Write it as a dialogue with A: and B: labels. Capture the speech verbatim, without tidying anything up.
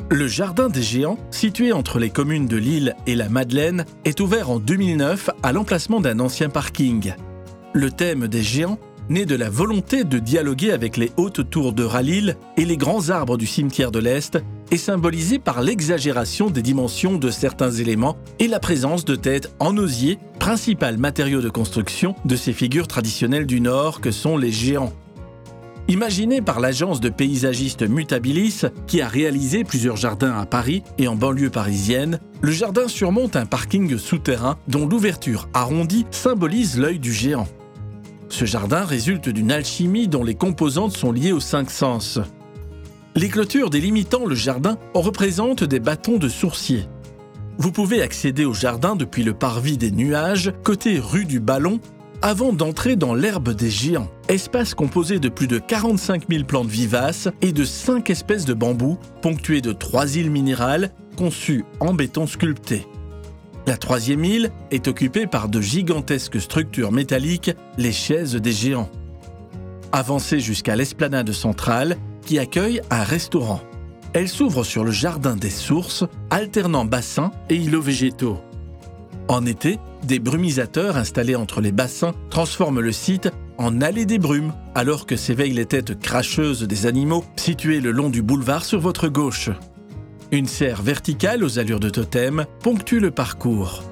A: Le Jardin des Géants, situé entre les communes de Lille et la Madeleine, est ouvert en deux mille neuf à l'emplacement d'un ancien parking. Le thème des géants naît de la volonté de dialoguer avec les hautes tours de Rallye et les grands arbres du cimetière de l'Est est symbolisé par l'exagération des dimensions de certains éléments et la présence de têtes en osier, principal matériau de construction de ces figures traditionnelles du Nord que sont les géants. Imaginé par l'agence de paysagistes Mutabilis, qui a réalisé plusieurs jardins à Paris et en banlieue parisienne, le jardin surmonte un parking souterrain dont l'ouverture arrondie symbolise l'œil du géant. Ce jardin résulte d'une alchimie dont les composantes sont liées aux cinq sens. Les clôtures délimitant le jardin représentent des bâtons de sourcier. Vous pouvez accéder au jardin depuis le parvis des Nuages, côté rue du Ballon, avant d'entrer dans l'herbe des géants, espace composé de plus de quarante-cinq mille plantes vivaces et de cinq espèces de bambous, ponctuées de trois îles minérales conçues en béton sculpté. La troisième île est occupée par de gigantesques structures métalliques, les chaises des géants. Avancez jusqu'à l'esplanade centrale, qui accueille un restaurant. Elle s'ouvre sur le jardin des sources, alternant bassins et îlots végétaux. En été, des brumisateurs installés entre les bassins transforment le site en allée des brumes, alors que s'éveillent les têtes cracheuses des animaux situés le long du boulevard sur votre gauche. Une serre verticale aux allures de totem ponctue le parcours.